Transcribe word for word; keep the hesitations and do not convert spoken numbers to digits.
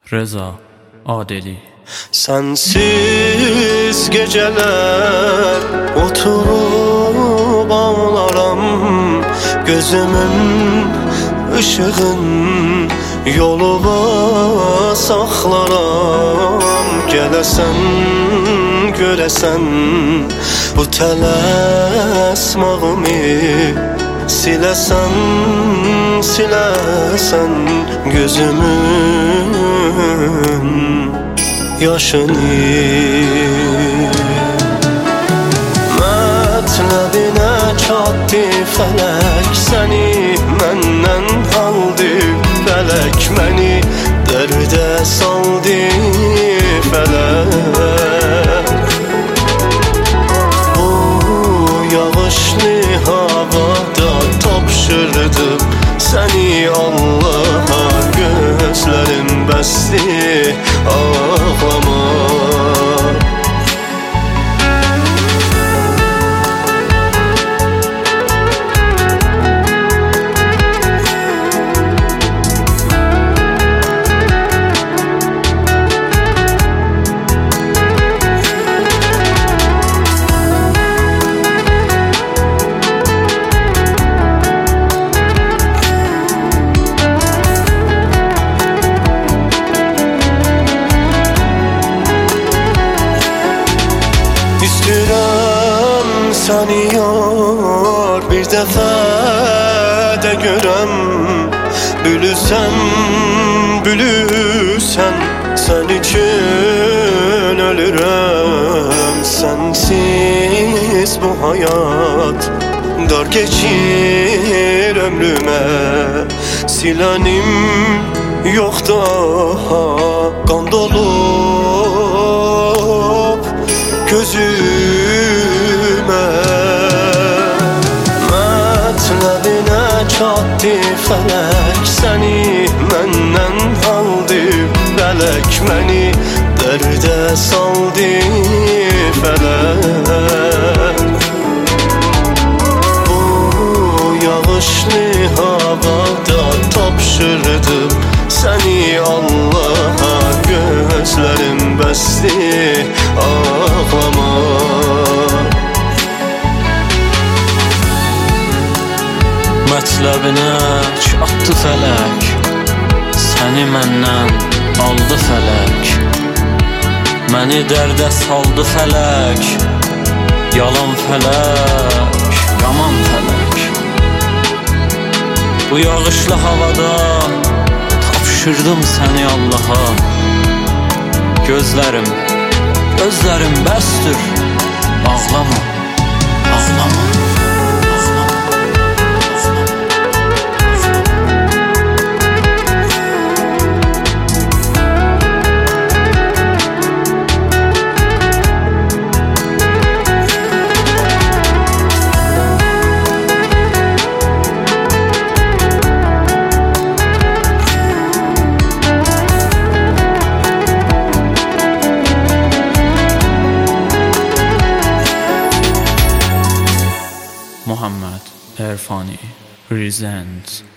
Reza Adeli. Sensiz geceler oturup ağlaram, gözümün ışığın yoluma saxlaram. Gələsən, görəsən bu tələsmağımı, siləsən, siləsən gözümün yaşını. Mətləbinə çatdı fələk, səni məndən aldı fələk, məni dərdə saldı fələk. Bu yağışlı havada tapşırdım səni Allaha, gözlərim bəsdi ağlama. İstəyirəm səni yar bir dəfə də görəm, bülüsən, bülüsən sən üçün ölürəm. Sənsiz bu həyat dar keçir ömrümə, silənim yox daha qan dolub gözümə. Mətləbinə çatdı fələk, səni məndən aldı fələk, məni dərdə saldı fələk. Bu yağışlı havada tapşırdım səni Allaha, gözlərim bəsdi ağlama. Mətləbinə çatdı fələk, səni məndən aldı fələk, məni dərdə saldı fələk. Yalan fələk, yaman fələk. Bu yağışlı havada tapşırdım səni Allaha, gözlərim, gözlərim bəsdir ağlama, ağlama. Muhammed Erfani presents